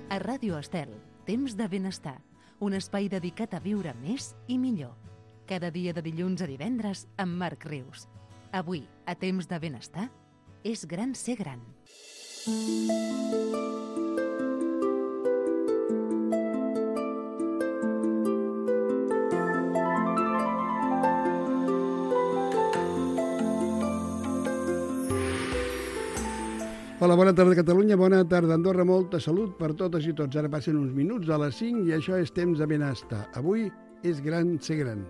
A Ràdio Estel, Temps de Benestar, un espai dedicat a viure més i millor. Cada dia de dilluns a divendres amb Marc Rius. Avui, a Temps de Benestar, és gran ser gran. Hola, bona tarda Catalunya, bona tarda Andorra, molta salut per totes i tots. Ara passen uns minuts a les 5 i això és Temps de Benestar. Avui és gran ser gran.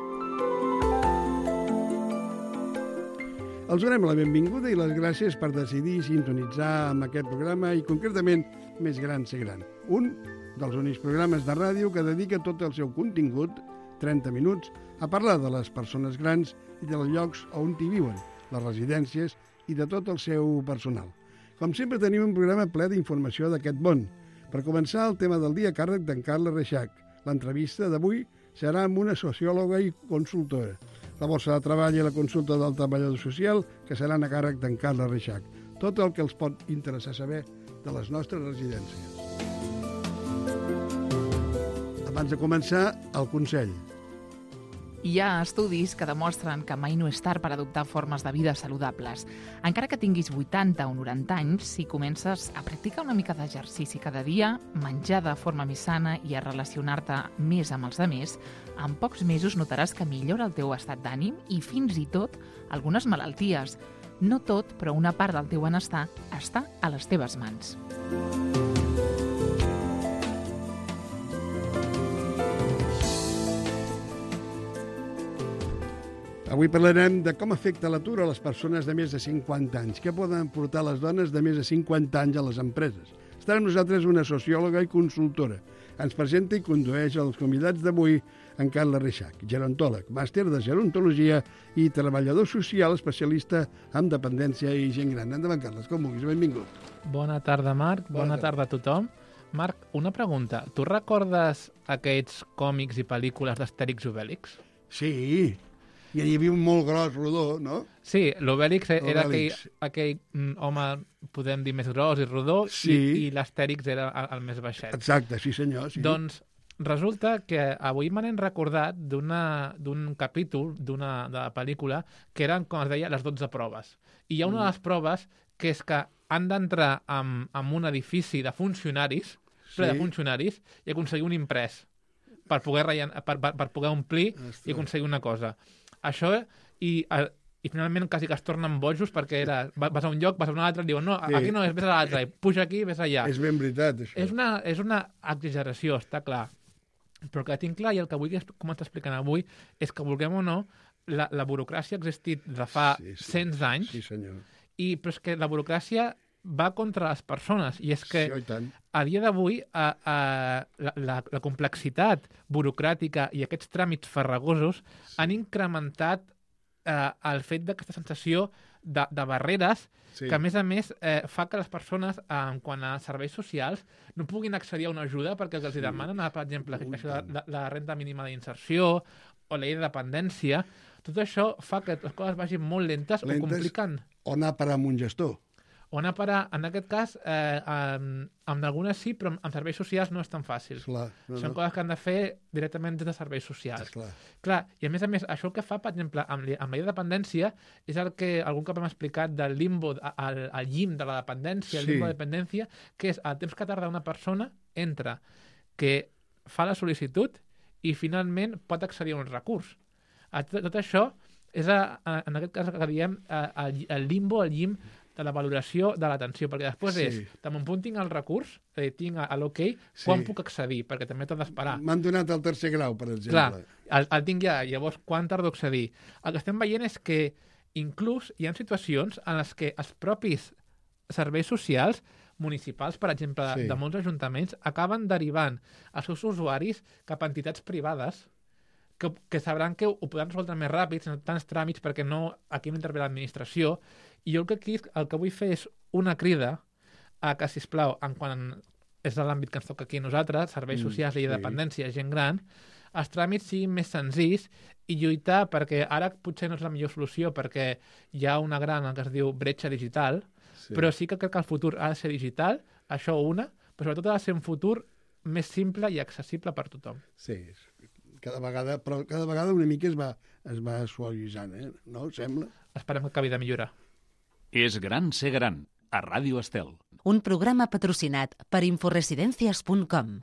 Els donem la benvinguda i les gràcies per decidir sintonitzar amb aquest programa i concretament Més gran ser gran. Un dels únics programes de ràdio que dedica tot el seu contingut, 30 minuts, a parlar de les persones grans i dels llocs on hi viuen, les residències i de tot el seu personal. Com sempre tenim un programa ple d'informació d'aquest món. Per començar, el tema del dia a càrrec d'en Carles Reixach. L'entrevista d'avui serà amb una sociòloga i consultora. La borsa de treball i la consulta del treballador social, que seran a càrrec d'en Carles Reixach. Tot el que els pot interessar saber de les nostres residències. Abans de començar, el consell. Hi ha estudis que demostren que mai no és tard per adoptar formes de vida saludables. Encara que tinguis 80 o 90 anys, si comences a practicar una mica d'exercici cada dia, menjar de forma més sana i a relacionar-te més amb els altres, en pocs mesos notaràs que millora el teu estat d'ànim i fins i tot algunes malalties. No tot, però una part del teu benestar està a les teves mans. Avui parlarem de com afecta l'atur a les persones de més de 50 anys. Què poden portar les dones de més de 50 anys a les empreses? Estarà amb nosaltres una sociòloga i consultora. Ens presenta i condueix els convidats d'avui en Carles Reixach, gerontòleg, màster de gerontologia i treballador social especialista en dependència i gent gran. Endavant, Carles, com vulguis, benvingut. Bona tarda, Marc. Bona tarda a tothom. Marc, una pregunta. Tu recordes aquests còmics i pel·lícules d'Astèrix i Obèlix? Sí, i hi havia un molt gros rodó, no? Sí, l'Obèlix era aquell home, podem dir, més gros i rodó, sí. i l'Astèrix era el més baixet. Exacte, sí senyor. Sí. Doncs resulta que avui me n'hem recordat d'un capítol de la pel·lícula que eren, com es deia, les 12 proves. I hi ha una de les proves que és que han d'entrar en un edifici de funcionaris, ple de funcionaris, i aconseguir un imprès per poder omplir i aconseguir una cosa. Això, i finalment quasi que es tornen bojos perquè vas a un lloc, vas a un altre, i diuen, no, aquí no és, vés a l'altre, puja aquí, vés allà. És ben veritat, això. És una exageració, està clar. Però el que tinc clar i el que vull començar explicant avui és que, vulguem o no, la burocràcia ha existit de fa cents d'anys, però és que la burocràcia va contra les persones, i és que a dia d'avui la complexitat burocràtica i aquests tràmits farragosos han incrementat el fet d'aquesta sensació de barreres que, a més, fa que les persones, quant a serveis socials, no puguin accedir a una ajuda perquè els demanen, per exemple, la renda mínima d'inserció o la llei de dependència. Tot això fa que les coses vagin molt lentes o compliquen. O anar a parar amb un gestor. O anar a parar, en aquest cas, amb algunes sí, però amb serveis socials no és tan fàcil. Són coses que han de fer directament des de serveis socials. Clar, i a més, això el que fa, per exemple, amb la llei de dependència, és el que algun cop hem explicat del limbo, el llim de la dependència, el limbo de dependència, que és el temps que tarda una persona entre que fa la sol·licitud i finalment pot accedir a un recurs. Tot això és, en aquest cas, que diem el limbo, el llim de la valoració de l'atenció, perquè després és, de mon punt tinc el recurs, tinc l'ok, quan puc accedir, perquè també t'ho d'esperar. M'han donat el tercer grau, per exemple. Clar, el tinc ja, llavors quan tardo a accedir? El que estem veient és que inclús hi ha situacions en les que els propis serveis socials municipals, per exemple, de molts ajuntaments, acaben derivant els seus usuaris cap a entitats privades que sabran que ho podran resoldre més ràpid, sense tants tràmits, perquè aquí no intervé l'administració. I jo el que vull fer és una crida a que, sisplau, quan és de l'àmbit que ens toca aquí a nosaltres, serveis socials, llei de dependència, gent gran, els tràmits siguin més senzills i lluitar, perquè ara potser no és la millor solució, perquè hi ha una gran que es diu bretxa digital, però sí que crec que el futur ha de ser digital, això una, però sobretot ha de ser un futur més simple i accessible per tothom. Sí, cada vegada una mica es va suavitzant, no? Sembla? Esperem que acabi de millorar. És gran ser gran, a Ràdio Estel. Un programa patrocinat per inforesidencias.com.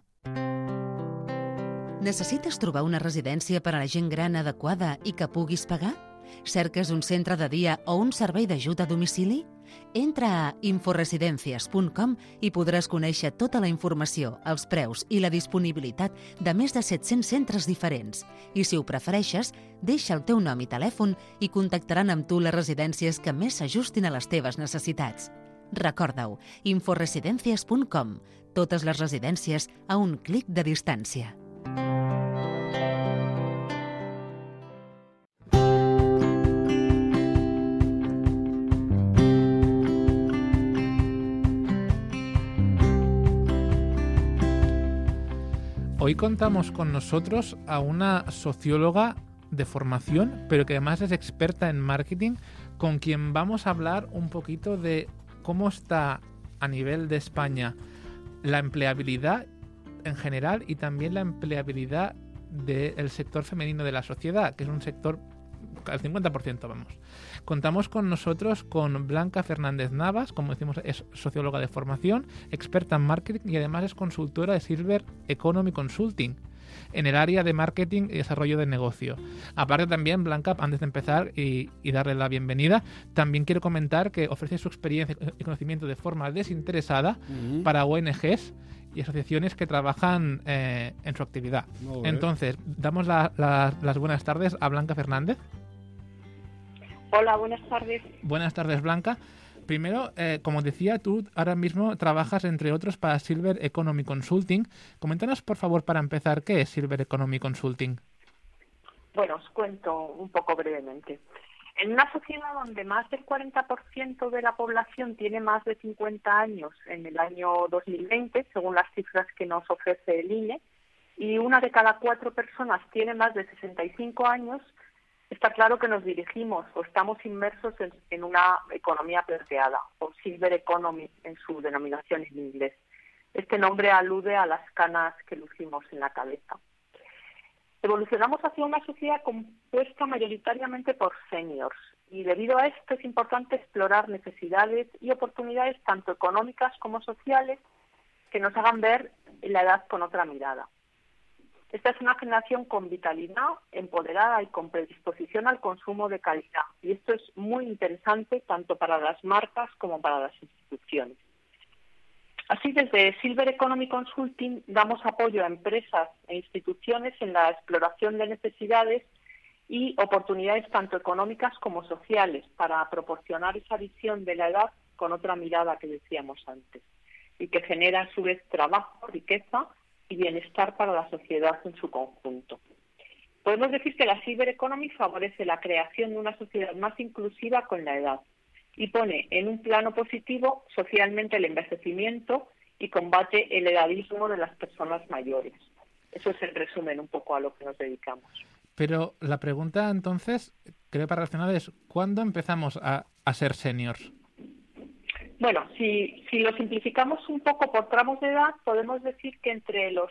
Necessites trobar una residència per a la gent gran adequada i que puguis pagar? Cerques un centre de dia o un servei d'ajuda a domicili? Entra a inforesidencias.com i podràs conèixer tota la informació, els preus i la disponibilitat de més de 700 centres diferents. I si ho prefereixes, deixa el teu nom i telèfon i contactaran amb tu les residències que més s'ajustin a les teves necessitats. Recorda-ho, inforesidencias.com. Totes les residències a un clic de distància. Hoy contamos con nosotros a una socióloga de formación, pero que además es experta en marketing, con quien vamos a hablar un poquito de cómo está a nivel de España la empleabilidad en general y también la empleabilidad del sector femenino de la sociedad, que es un sector al 50%, vamos. Contamos con nosotros con Blanca Fernández Navas, como decimos, es socióloga de formación, experta en marketing y además es consultora de Silver Economy Consulting en el área de marketing y desarrollo de negocio. Aparte también, Blanca, antes de empezar y darle la bienvenida, también quiero comentar que ofrece su experiencia y conocimiento de forma desinteresada para ONGs y asociaciones que trabajan en su actividad. Entonces, damos las buenas tardes a Blanca Fernández. Hola, buenas tardes. Buenas tardes, Blanca. Primero, como decía, tú ahora mismo trabajas, entre otros, para Silver Economy Consulting. Coméntanos, por favor, para empezar, ¿qué es Silver Economy Consulting? Bueno, os cuento un poco brevemente. En una sociedad donde más del 40% de la población tiene más de 50 años en el año 2020, según las cifras que nos ofrece el INE, y una de cada 4 personas tiene más de 65 años, está claro que nos dirigimos o estamos inmersos en una economía plateada, o Silver Economy en su denominación en inglés. Este nombre alude a las canas que lucimos en la cabeza. Evolucionamos hacia una sociedad compuesta mayoritariamente por seniors y debido a esto es importante explorar necesidades y oportunidades tanto económicas como sociales que nos hagan ver la edad con otra mirada. Esta es una generación con vitalidad, empoderada y con predisposición al consumo de calidad. Y esto es muy interesante tanto para las marcas como para las instituciones. Así, desde Silver Economy Consulting damos apoyo a empresas e instituciones en la exploración de necesidades y oportunidades tanto económicas como sociales para proporcionar esa visión de la edad con otra mirada que decíamos antes y que genera a su vez trabajo, riqueza y bienestar para la sociedad en su conjunto. Podemos decir que la Silver Economy favorece la creación de una sociedad más inclusiva con la edad y pone en un plano positivo socialmente el envejecimiento y combate el edadismo de las personas mayores. Eso es en resumen un poco a lo que nos dedicamos. Pero la pregunta entonces, creo para relacionar, es ¿cuándo empezamos a ser seniors? Bueno, si lo simplificamos un poco por tramos de edad, podemos decir que entre los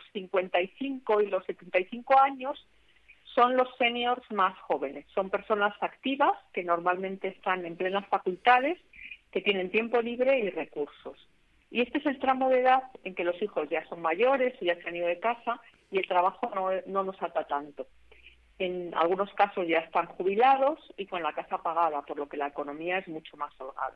55 y los 75 años son los seniors más jóvenes. Son personas activas que normalmente están en plenas facultades, que tienen tiempo libre y recursos. Y este es el tramo de edad en que los hijos ya son mayores, ya se han ido de casa y el trabajo no nos ata tanto. En algunos casos ya están jubilados y con la casa pagada, por lo que la economía es mucho más holgada.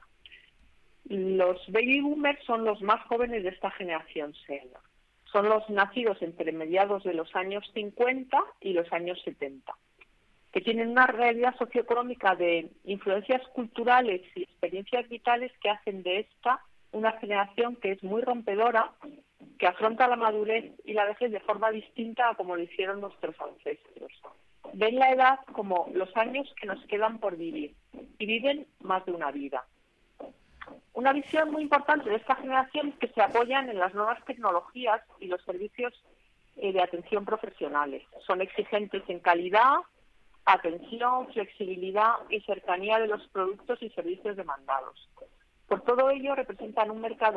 Los baby boomers son los más jóvenes de esta generación senior. Son los nacidos entre mediados de los años 50 y los años 70, que tienen una realidad socioeconómica de influencias culturales y experiencias vitales que hacen de esta una generación que es muy rompedora, que afronta la madurez y la vejez de forma distinta a como lo hicieron nuestros ancestros. Ven la edad como los años que nos quedan por vivir y viven más de una vida. Una visión muy importante de esta generación es que se apoyan en las nuevas tecnologías y los servicios de atención profesionales. Son exigentes en calidad, atención, flexibilidad y cercanía de los productos y servicios demandados. Por todo ello, representan un mercado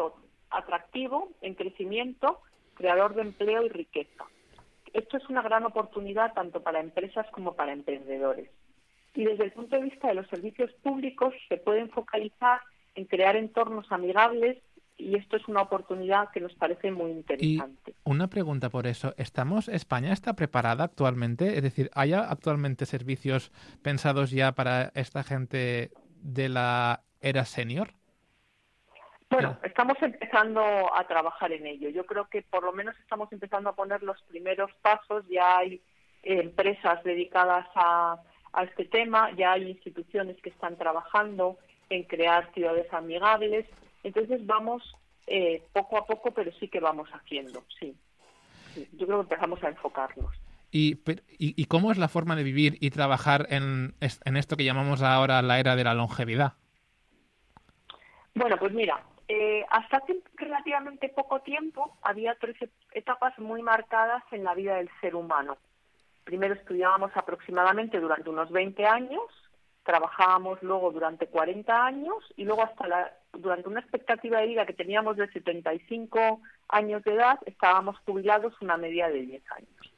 atractivo, en crecimiento, creador de empleo y riqueza. Esto es una gran oportunidad tanto para empresas como para emprendedores. Y desde el punto de vista de los servicios públicos se pueden focalizar en crear entornos amigables y esto es una oportunidad que nos parece muy interesante. Y una pregunta por eso. ¿España está preparada actualmente? Es decir, ¿hay actualmente servicios pensados ya para esta gente de la era senior? Bueno, estamos empezando a trabajar en ello. Yo creo que por lo menos estamos empezando a poner los primeros pasos. Ya hay empresas dedicadas a este tema, ya hay instituciones que están trabajando en crear ciudades amigables. Entonces vamos poco a poco, pero sí que vamos haciendo, sí. Yo creo que empezamos a enfocarnos. ¿Y cómo es la forma de vivir y trabajar en esto que llamamos ahora la era de la longevidad? Bueno, pues mira, hasta hace relativamente poco tiempo había 3 etapas muy marcadas en la vida del ser humano. Primero estudiábamos aproximadamente durante unos 20 años, trabajábamos luego durante 40 años y luego durante una expectativa de vida que teníamos de 75 años de edad, estábamos jubilados una media de 10 años.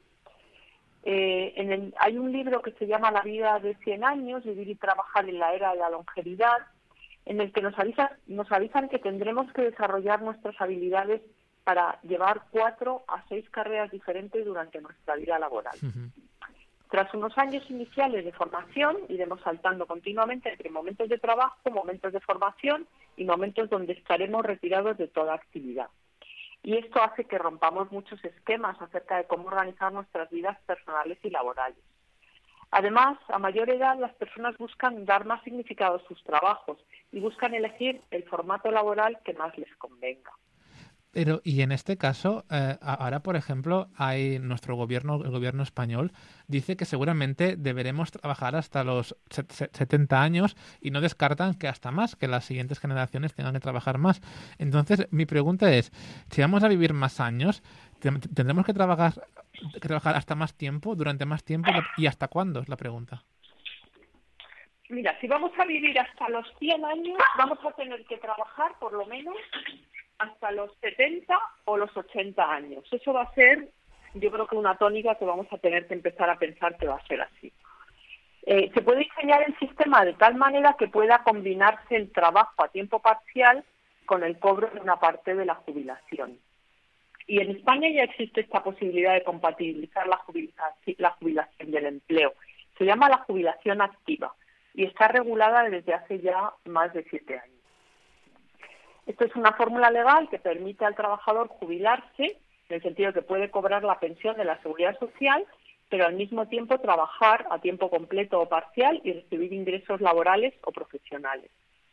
Hay un libro que se llama La vida de 100 años, Vivir y trabajar en la era de la longevidad, en el que nos avisan que tendremos que desarrollar nuestras habilidades para llevar 4 a 6 carreras diferentes durante nuestra vida laboral. Uh-huh. Tras unos años iniciales de formación, iremos saltando continuamente entre momentos de trabajo, momentos de formación y momentos donde estaremos retirados de toda actividad. Y esto hace que rompamos muchos esquemas acerca de cómo organizar nuestras vidas personales y laborales. Además, a mayor edad, las personas buscan dar más significado a sus trabajos y buscan elegir el formato laboral que más les convenga. Pero, y en este caso, ahora, por ejemplo, el gobierno español, dice que seguramente deberemos trabajar hasta los 70 años y no descartan que hasta más, que las siguientes generaciones tengan que trabajar más. Entonces, mi pregunta es, si vamos a vivir más años, ¿tendremos que trabajar hasta más tiempo, durante más tiempo? ¿Y hasta cuándo? Es la pregunta. Mira, si vamos a vivir hasta los 100 años, vamos a tener que trabajar por lo menos hasta los 70 o los 80 años. Eso va a ser, yo creo que una tónica que vamos a tener que empezar a pensar que va a ser así. Se puede diseñar el sistema de tal manera que pueda combinarse el trabajo a tiempo parcial con el cobro de una parte de la jubilación. Y en España ya existe esta posibilidad de compatibilizar la jubilación del empleo. Se llama la jubilación activa y está regulada desde hace ya más de 7 años. Esto es una fórmula legal que permite al trabajador jubilarse, en el sentido de que puede cobrar la pensión de la Seguridad Social, pero al mismo tiempo trabajar a tiempo completo o parcial y recibir ingresos laborales o profesionales.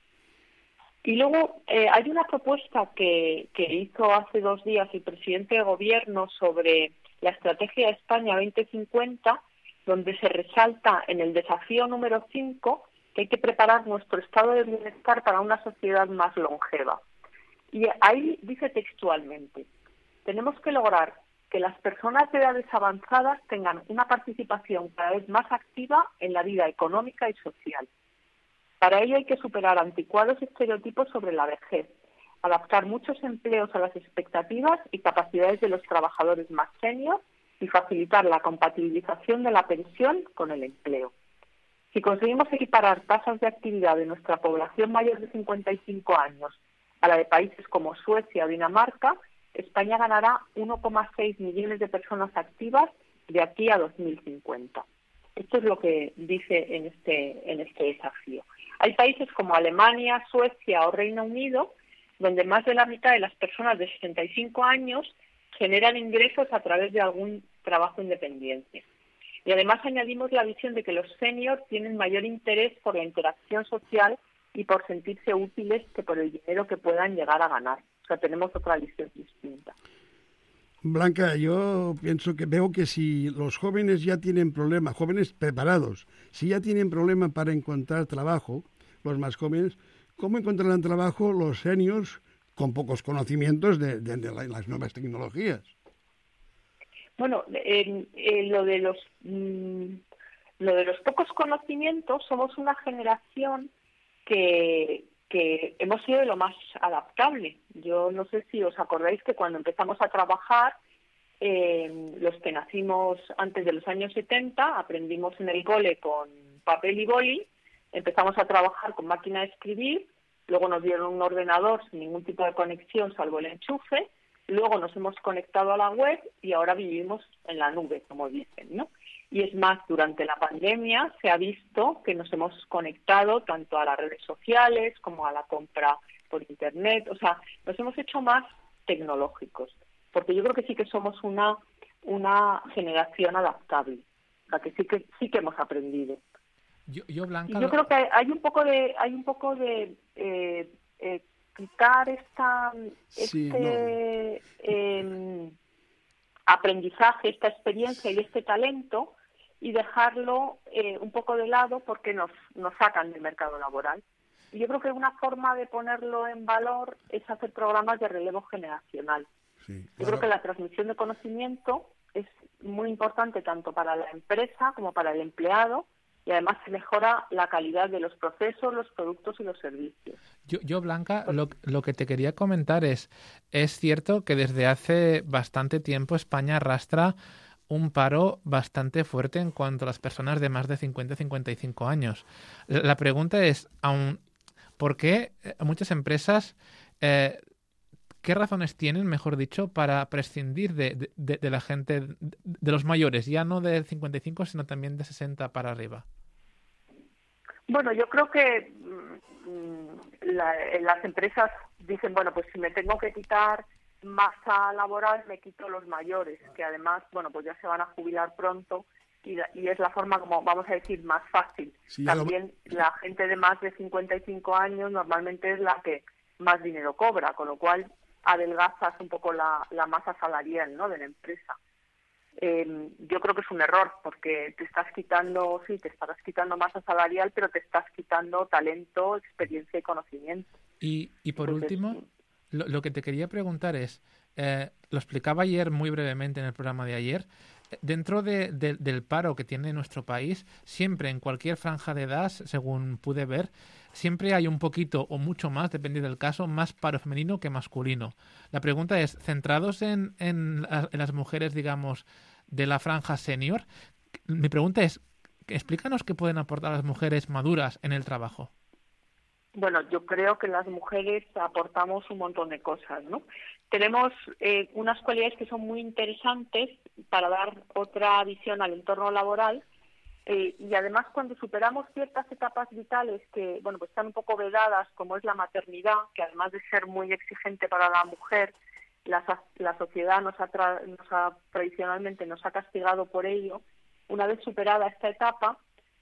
Y luego hay una propuesta que hizo hace 2 días el presidente de Gobierno sobre la Estrategia de España 2050, donde se resalta en el desafío número 5 que hay que preparar nuestro estado de bienestar para una sociedad más longeva. Y ahí dice textualmente, tenemos que lograr que las personas de edades avanzadas tengan una participación cada vez más activa en la vida económica y social. Para ello hay que superar anticuados estereotipos sobre la vejez, adaptar muchos empleos a las expectativas y capacidades de los trabajadores más senior y facilitar la compatibilización de la pensión con el empleo. Si conseguimos equiparar tasas de actividad de nuestra población mayor de 55 años a la de países como Suecia o Dinamarca, España ganará 1,6 millones de personas activas de aquí a 2050. Esto es lo que dice en este desafío. Hay países como Alemania, Suecia o Reino Unido, donde más de la mitad de las personas de 65 años generan ingresos a través de algún trabajo independiente. Y además añadimos la visión de que los seniors tienen mayor interés por la interacción social y por sentirse útiles que por el dinero que puedan llegar a ganar. O sea, tenemos otra visión distinta. Blanca, yo veo que si los jóvenes ya tienen problemas, jóvenes preparados, si ya tienen problemas para encontrar trabajo, los más jóvenes, ¿cómo encontrarán trabajo los seniors con pocos conocimientos de las nuevas tecnologías? Bueno, lo de los pocos conocimientos, somos una generación que hemos sido de lo más adaptable. Yo no sé si os acordáis que cuando empezamos a trabajar, los que nacimos antes de los años 70, aprendimos en el cole con papel y boli, empezamos a trabajar con máquina de escribir, luego nos dieron un ordenador sin ningún tipo de conexión salvo el enchufe, luego nos hemos conectado a la web y ahora vivimos en la nube, como dicen, ¿no? Y es más, durante la pandemia se ha visto que nos hemos conectado tanto a las redes sociales como a la compra por Internet, o sea, nos hemos hecho más tecnológicos, porque yo creo que sí que somos una generación adaptable, la que sí que hemos aprendido. Yo Blanca, y yo creo que hay un poco de quitar aprendizaje, esta experiencia y este talento y dejarlo un poco de lado porque nos sacan del mercado laboral. Y yo creo que una forma de ponerlo en valor es hacer programas de relevo generacional. Sí, claro. Yo creo que la transmisión de conocimiento es muy importante tanto para la empresa como para el empleado y además se mejora la calidad de los procesos, los productos y los servicios. Yo Blanca, lo que te quería comentar es cierto que desde hace bastante tiempo España arrastra un paro bastante fuerte en cuanto a las personas de más de 50-55 años. La pregunta es, ¿por qué muchas empresas, qué razones tienen, mejor dicho, para prescindir de la gente, de los mayores, ya no de 55, sino también de 60 para arriba? Bueno, yo creo que las empresas dicen, bueno, pues si me tengo que quitar masa laboral, me quito los mayores, que además, bueno, pues ya se van a jubilar pronto y es la forma, como vamos a decir, más fácil. Sí, también la gente de más de 55 años normalmente es la que más dinero cobra, con lo cual adelgazas un poco la masa salarial, ¿no?, de la empresa. Yo creo que es un error porque te estarás quitando masa salarial, pero te estás quitando talento, experiencia y conocimiento. Y por último, lo que te quería preguntar es, lo explicaba ayer muy brevemente en el programa de ayer, dentro del paro que tiene nuestro país, siempre en cualquier franja de edad, según pude ver, siempre hay un poquito o mucho más, depende del caso, más paro femenino que masculino. La pregunta es, centrados en las mujeres, digamos, de la franja senior, mi pregunta es, explícanos qué pueden aportar las mujeres maduras en el trabajo. Bueno, yo creo que las mujeres aportamos un montón de cosas, ¿no? Tenemos unas cualidades que son muy interesantes para dar otra visión al entorno laboral y además cuando superamos ciertas etapas vitales que, bueno, pues están un poco vedadas, como es la maternidad, que además de ser muy exigente para la mujer, la sociedad tradicionalmente nos ha castigado por ello. Una vez superada esta etapa,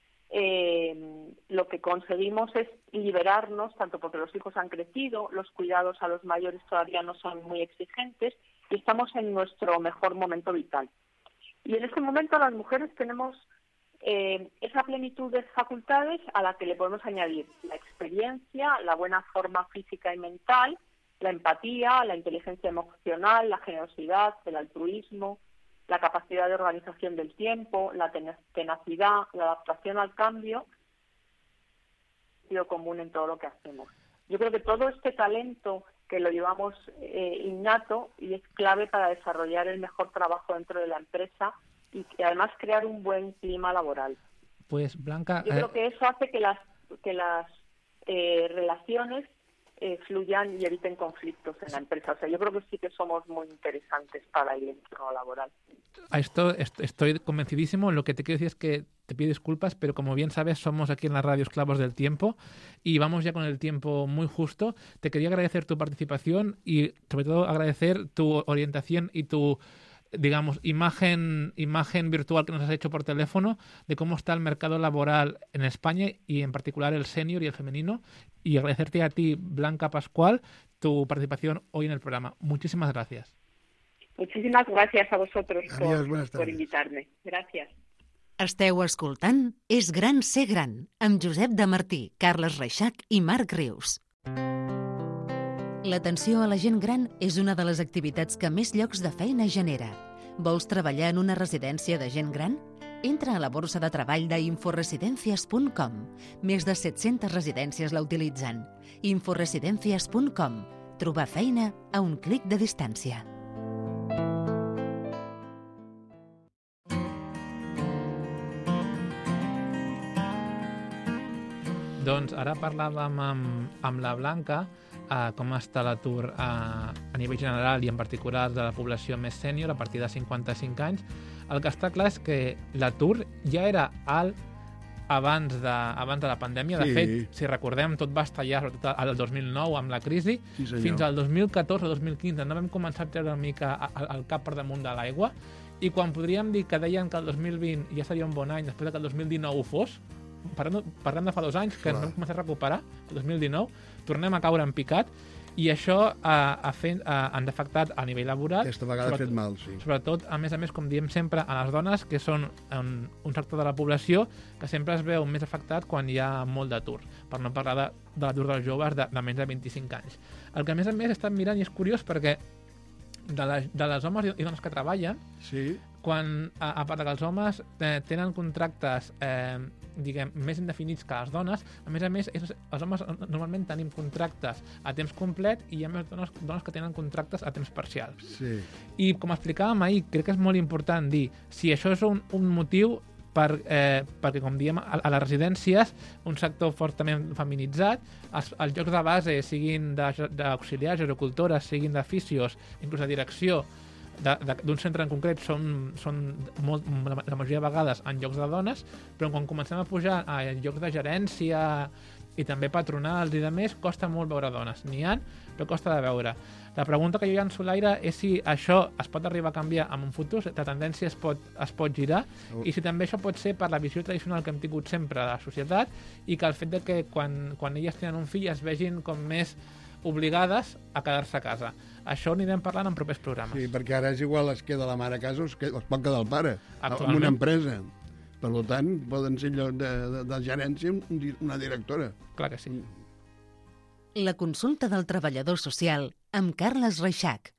lo que conseguimos es liberarnos, tanto porque los hijos han crecido, los cuidados a los mayores todavía no son muy exigentes y estamos en nuestro mejor momento vital. Y en este momento las mujeres tenemos esa plenitud de facultades a la que le podemos añadir la experiencia, la buena forma física y mental, la empatía, la inteligencia emocional, la generosidad, el altruismo, la capacidad de organización del tiempo, la tenacidad, la adaptación al cambio, sentido común en todo lo que hacemos. Yo creo que todo este talento que lo llevamos innato y es clave para desarrollar el mejor trabajo dentro de la empresa y que además crear un buen clima laboral. Pues Blanca, yo creo que eso hace que las relaciones fluyan y eviten conflictos en la empresa. O sea, yo creo que sí que somos muy interesantes para el entorno laboral. A esto estoy convencidísimo. Lo que te quiero decir es que te pido disculpas, pero como bien sabes, somos aquí en la radio esclavos del tiempo y vamos ya con el tiempo muy justo. Te quería agradecer tu participación y sobre todo agradecer tu orientación y tu, digamos, imagen virtual que nos has hecho por teléfono de cómo está el mercado laboral en España y en particular el senior y el femenino, y agradecerte a ti, Blanca Pascual, tu participación hoy en el programa. Muchísimas gracias. Muchísimas gracias a vosotros por invitarme. Gracias. Esteu escoltant És gran ser gran, amb Josep de Martí, Carles Reixac i Marc Rius. L'atenció a la gent gran és una de les activitats que més llocs de feina genera. Vols treballar en una residència de gent gran? Entra a la borsa de treball d'inforesidencias.com. Més de 700 residències la utilitzen. Inforesidencias.com. Trobar feina a un clic de distància. Doncs ara parlàvem amb la Blanca com està l'atur a nivell general i en particular de la població més sènior a partir de 55 anys. El que està clar és que l'atur ja era alt abans de la pandèmia. De fet, si recordem, tot va estallar sobretot al 2009 amb la crisi. Fins al 2014 o 2015 no vam començar a treure una mica el cap per damunt de l'aigua, i quan podríem dir que deien que el 2020 ja seria un bon any després que el 2019 ho fos, parlem de fa 2 anys que no hem començat a recuperar, el 2019, tornem a caure en picat, i això ens ha afectat a nivell laboral. Aquesta vegada ha fet mal, sí. Sobretot, a més, com diem sempre, a les dones, que són un sector de la població que sempre es veu més afectat quan hi ha molt d'atur, per no parlar de l'atur dels joves de menys de 25 anys. El que, a més, he estat mirant, i és curiós perquè de les homes i dones que treballen, quan, a part que els homes tenen contractes diguem, més indefinits que les dones, a més, els homes normalment tenim contractes a temps complet i hi ha més dones que tenen contractes a temps parcial. I com explicàvem ahir, crec que és molt important dir si això és un motiu perquè, com diem, a les residències, un sector fortament feminitzat, els llocs de base, siguin d'auxiliars, gerocultores, siguin d'oficios, inclús de direcció d'un centre en concret, són la majoria de vegades en llocs de dones, però quan comencem a pujar a llocs de gerència i també patronals i de més, costa molt veure dones. N'hi ha, però costa de veure. La pregunta que jo llanço a l'aire és si això es pot arribar a canviar en un futur, si la tendència es pot girar, i si també això pot ser per la visió tradicional que hem tingut sempre de la societat, i que el fet de que quan elles tenen un fill es vegin com més obligades a quedar-se a casa. Això ho anirem parlant en propers programes. Sí, perquè ara és igual, es queda la mare a casa o es pot quedar el pare en una empresa. Per tant, poden ser lloc de gerència una directora. Clar que sí. La consulta del treballador social amb Carles Reixac.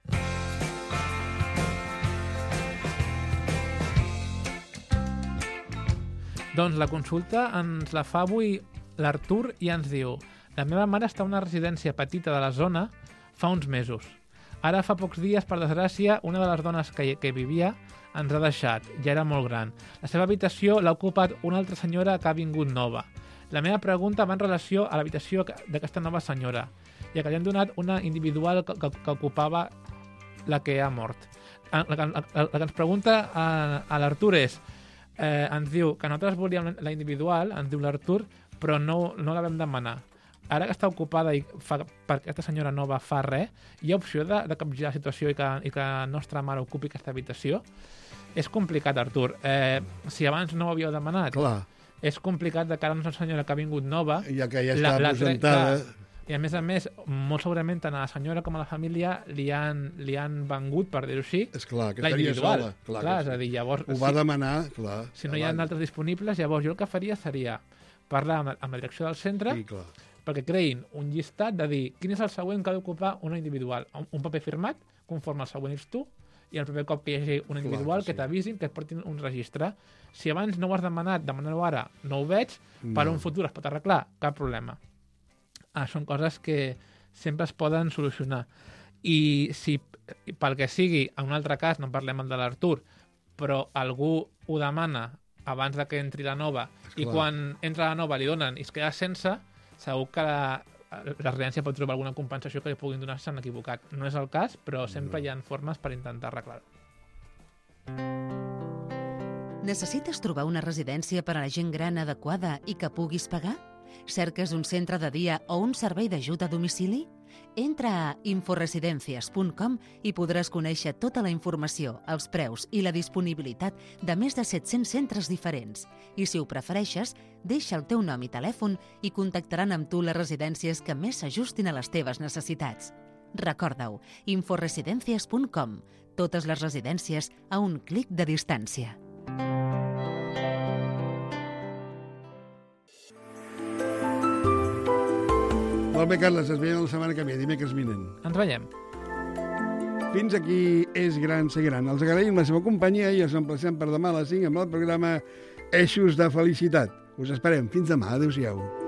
Doncs la consulta ens la fa avui l'Artur i ens diu: la meva mare està a una residència petita de la zona fa uns mesos. Ara, fa pocs dies, per desgràcia, una de les dones que vivia ens ha deixat, ja era molt gran. La seva habitació l'ha ocupat una altra senyora que ha vingut nova. La meva pregunta va en relació a l'habitació d'aquesta nova senyora, ja que li han donat una individual que ocupava la que ha mort. El que ens pregunta a l'Artur és, ens diu que nosaltres volíem la individual, ens diu l'Artur, però no la vam demanar. Ara que està ocupada i perquè aquesta senyora nova fa res, hi ha opció de capgirar la situació i que la nostra mare ocupi aquesta habitació? És complicat, Artur. Si abans no ho havíeu demanat, és complicat de cara a una senyora que ha vingut nova. Ja que ja està presentada. I a més, molt segurament tant a la senyora com a la família li han vengut, per dir-ho així, la individual. Clar, és a dir, llavors... Ho va demanar, clar. Si no hi ha altres disponibles, llavors jo el que faria seria parlar amb la direcció del centre, perquè creïn un llistat de dir quin és el següent que ha d'ocupar una individual. Un paper firmat, conforme al següent ets tu, i el primer cop que hi hagi una individual que t'avisin, que et portin un registre. Si abans no ho has demanat, demana-ho ara, no ho veig, per un futur es pot arreglar, cap problema. Són coses que sempre es poden solucionar. I si, pel que sigui, en un altre cas, no parlem de l'Artur, però algú ho demana abans de que entri la nova, i quan entra la nova li donen i es queda sense, segur que la residència pot trobar alguna compensació que li puguin donar si s'han equivocat. No és el cas, però sempre hi ha formes per intentar arreglar-ho. Necessites trobar una residència per a la gent gran adequada i que puguis pagar? Cerques un centre de dia o un servei d'ajuda a domicili? Entra a inforesidencias.com i podràs conèixer tota la informació, els preus i la disponibilitat de més de 700 centres diferents. I si ho prefereixes, deixa el teu nom i telèfon i contactaran amb tu les residències que més s'ajustin a les teves necessitats. Recorda-ho, inforesidencias.com. Totes les residències a un clic de distància. Molt bé, Carles, ens veiem la setmana que ve, dimecres vinent. Ens veiem. Fins aquí És Gran Ser Gran. Els agraïm la seva companyia i els emplacem per demà a les 5 amb el programa Eixos de Felicitat. Us esperem. Fins demà. Adéu-siau.